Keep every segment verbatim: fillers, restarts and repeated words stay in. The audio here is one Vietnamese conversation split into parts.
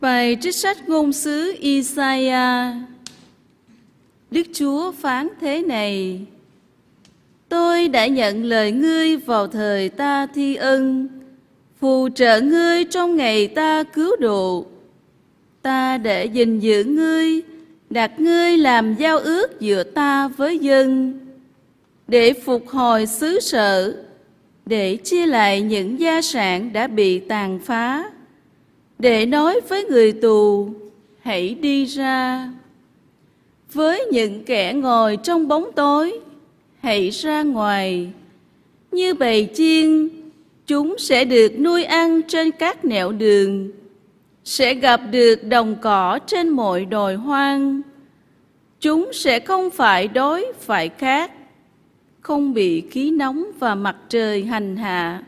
Bài trích sách ngôn sứ Isaiah. Đức Chúa phán thế này: Tôi đã nhận lời ngươi vào thời ta thi ân, phù trợ ngươi trong ngày ta cứu độ. Ta để gìn giữ ngươi, đặt ngươi làm giao ước giữa ta với dân, để phục hồi xứ sở, để chia lại những gia sản đã bị tàn phá, để nói với người tù: hãy đi ra. Với những kẻ ngồi trong bóng tối, hãy ra ngoài. Như bầy chiên, chúng sẽ được nuôi ăn trên các nẻo đường, sẽ gặp được đồng cỏ trên mọi đồi hoang. Chúng sẽ không phải đói phải khát, không bị khí nóng và mặt trời hành hạ.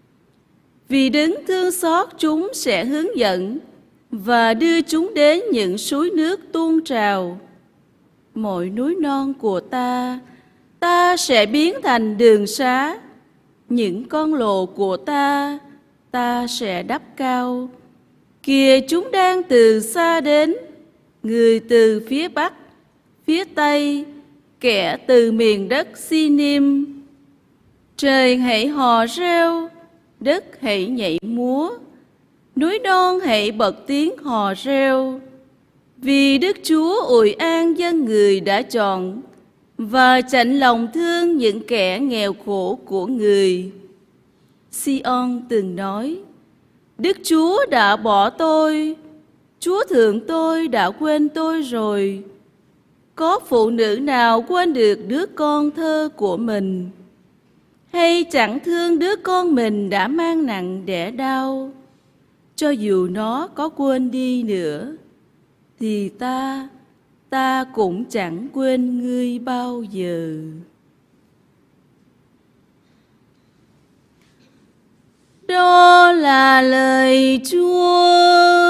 Vì Đấng thương xót chúng sẽ hướng dẫn và đưa chúng đến những suối nước tuôn trào. Mọi núi non của ta, ta sẽ biến thành đường xá. Những con lộ của ta, ta sẽ đắp cao. Kìa, chúng đang từ xa đến, người từ phía Bắc, phía Tây, kẻ từ miền đất Sinim. Trời hãy hò reo, đất hãy nhảy múa, núi non hãy bật tiếng hò reo. Vì Đức Chúa ủi an dân người đã chọn, và chạnh lòng thương những kẻ nghèo khổ của người. Sion từng nói: Đức Chúa đã bỏ tôi, Chúa thượng tôi đã quên tôi rồi. Có phụ nữ nào quên được đứa con thơ của mình, hay chẳng thương đứa con mình đã mang nặng đẻ đau? Cho dù nó có quên đi nữa, thì ta, ta cũng chẳng quên ngươi bao giờ. Đó là lời Chúa.